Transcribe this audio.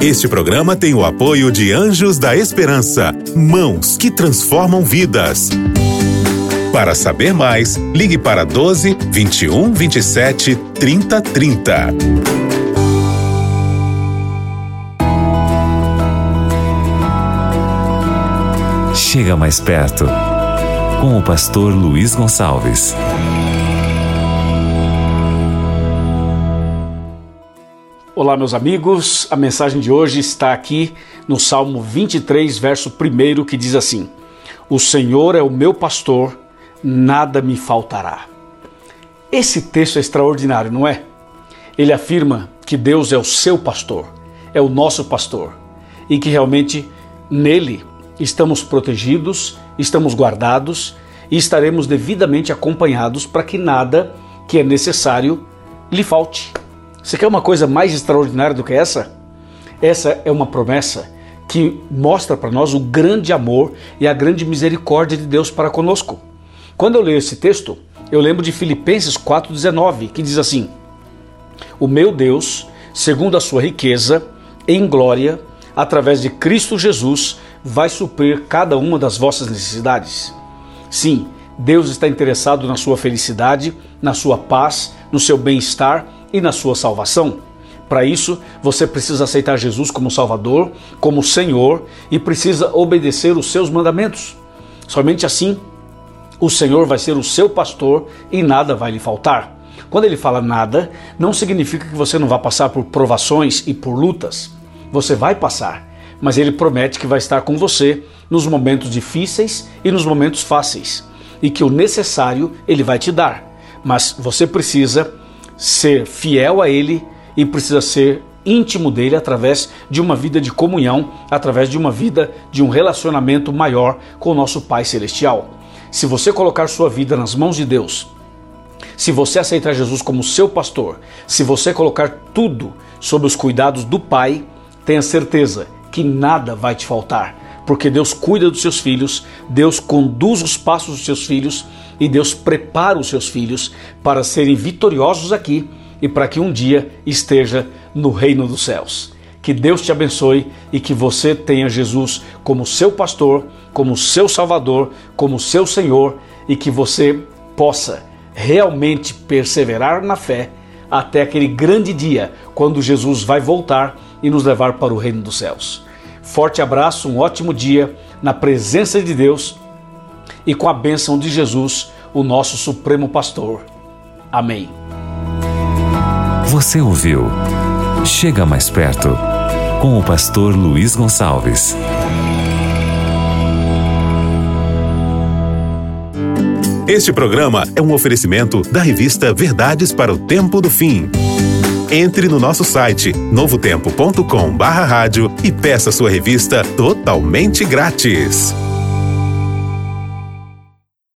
Este programa tem o apoio de Anjos da Esperança, mãos que transformam vidas. Para saber mais, ligue para 12 21 27 30 30. Chega mais perto, com o pastor Luiz Gonçalves. Olá, meus amigos, a mensagem de hoje está aqui no Salmo 23, verso 1, que diz assim: O Senhor é o meu pastor, nada me faltará. Esse texto é extraordinário, não é? Ele afirma que Deus é o seu pastor, é o nosso pastor, e que realmente nele estamos protegidos, estamos guardados e estaremos devidamente acompanhados para que nada que é necessário lhe falte. Você quer uma coisa mais extraordinária do que essa? Essa é uma promessa que mostra para nós o grande amor e a grande misericórdia de Deus para conosco. Quando eu leio esse texto, eu lembro de Filipenses 4,19, que diz assim: O meu Deus, segundo a sua riqueza, em glória, através de Cristo Jesus, vai suprir cada uma das vossas necessidades. Sim, Deus está interessado na sua felicidade, na sua paz, no seu bem-estar e na sua salvação. Para isso, você precisa aceitar Jesus como Salvador, como Senhor, e precisa obedecer os seus mandamentos. Somente assim, o Senhor vai ser o seu pastor e nada vai lhe faltar. Quando ele fala nada, não significa que você não vai passar por provações e por lutas. Você vai passar, mas ele promete que vai estar com você nos momentos difíceis e nos momentos fáceis, e que o necessário ele vai te dar. Mas você precisa ser fiel a ele e precisa ser íntimo dele através de uma vida de comunhão, através de uma vida de um relacionamento maior com o nosso Pai Celestial. Se você colocar sua vida nas mãos de Deus, se você aceitar Jesus como seu pastor, se você colocar tudo sob os cuidados do Pai, tenha certeza que nada vai te faltar, porque Deus cuida dos seus filhos, Deus conduz os passos dos seus filhos e Deus prepara os seus filhos para serem vitoriosos aqui e para que um dia esteja no reino dos céus. Que Deus te abençoe e que você tenha Jesus como seu pastor, como seu Salvador, como seu Senhor, e que você possa realmente perseverar na fé até aquele grande dia quando Jesus vai voltar e nos levar para o reino dos céus. Forte abraço, um ótimo dia na presença de Deus e com a bênção de Jesus, o nosso Supremo Pastor. Amém. Você ouviu Chega Mais Perto, com o pastor Luiz Gonçalves. Este programa é um oferecimento da revista Verdades para o Tempo do Fim. Entre no nosso site novotempo.com/rádio e peça sua revista totalmente grátis.